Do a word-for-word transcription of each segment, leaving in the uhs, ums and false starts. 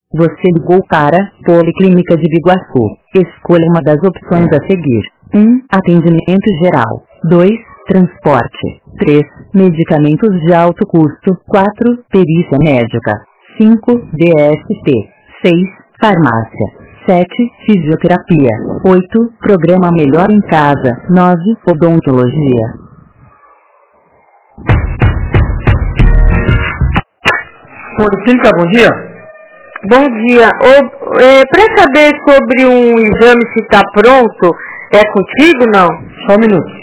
Você ligou para Policlínica de Biguaçu. Escolha uma das opções a seguir. um. Atendimento geral. dois. Transporte. três. Medicamentos de alto custo. quatro. Perícia médica. cinco. D S T. seis. Farmácia. sete. Fisioterapia. oito. Programa Melhor em Casa. nove. Odontologia. Policlínica, bom dia. Bom dia. É, para saber sobre um exame se está pronto, é contigo não? Só um minuto.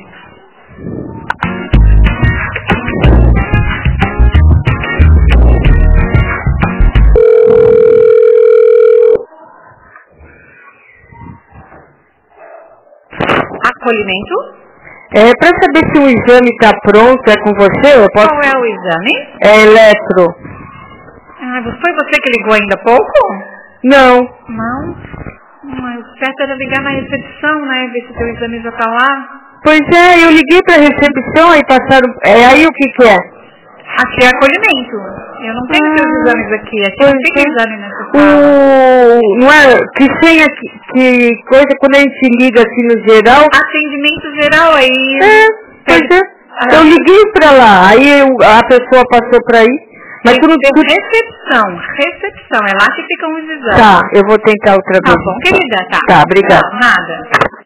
Acolhimento? É, para saber se o exame está pronto, é com você? Eu posso... Qual é o exame? É eletro. Ah, foi você que ligou ainda há pouco? Não. Não? Mas o certo era ligar na recepção, né? Ver se o teu exame já tá lá. Pois é, eu liguei para a recepção e passaram... É, aí o que que é? Aqui é acolhimento. Eu não tenho ah, seus exames aqui. Aqui não fica é. exame nessa o... sala. Não é? Que senha, que, que coisa, quando a gente liga assim no geral... Atendimento geral, aí... É, pois é. Ah, eu liguei para lá, aí eu, a pessoa passou para aí. Mas tu não tem recepção, recepção, é lá que ficam os exames. Tá, eu vou tentar outra vez. Tá bom, querida, tá. Tá, obrigada. Não, nada.